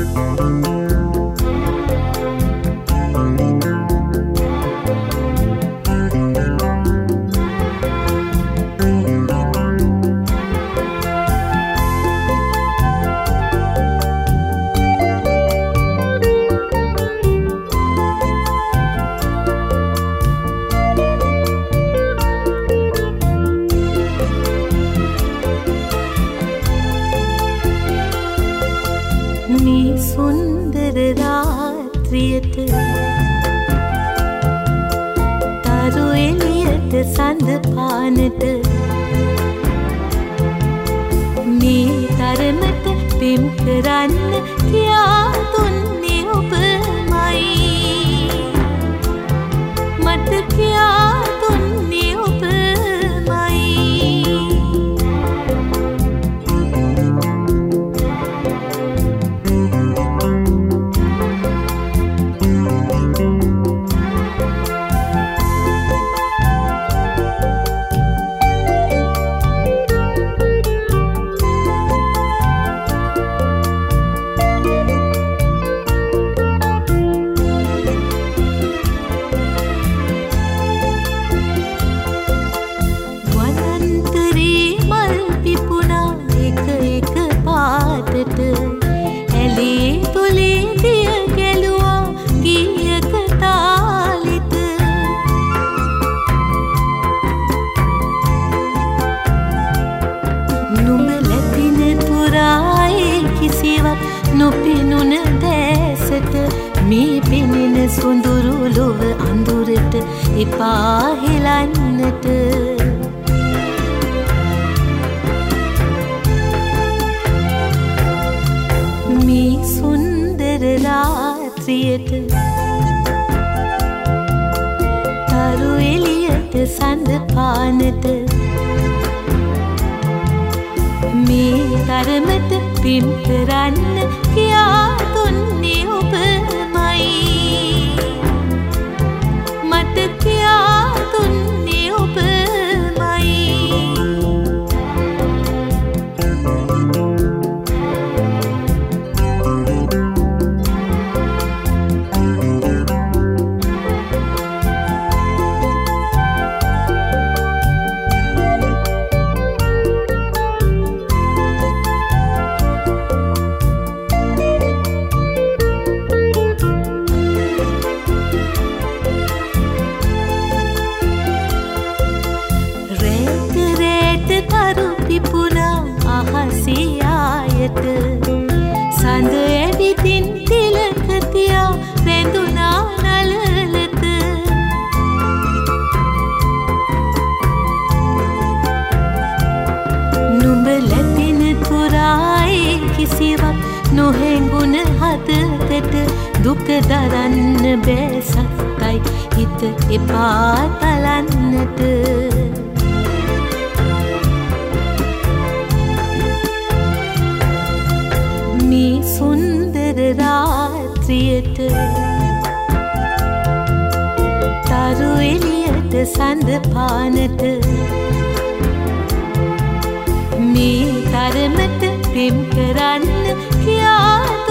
සුන්දර රාත්‍රියට තරු එළියට සඳ පානට මේ තරමට පෙම් කරන්න කියා දුන්නේ ඔබමයි මට කියා දුන්නේ ඔබමයි ඇලේ තුලේ දිය ගැලුවා ගීයක තාලෙට නුඹ ලැබින තුරායේ කිසිවක් නොපෙනුන දැසට මේ පෙනෙන සොඳුරු ලොව අඳුරට එපා හෙලන්නට මේ සුන්දර රාත්‍රියට තරු එළියට සඳ පානට මේ තරමට පින් කරන්න කියා දුන්නේ ඔබමයි මට කියා දුන්නේ ඔබමයි සඳ ඇවිදින් තිලක තියා රැඳුනා නළලට නුඹ ලැබෙන තුරායේ කිසිවක් නොහැඟුණ හදකට දුක දරන්න බෑ සත්තයි හිත එපා තලන්නට මේ සුන්දර රාත්‍රියට තරු එළියට සඳ පානට මේ තරමට පෙම් කරන්න කියා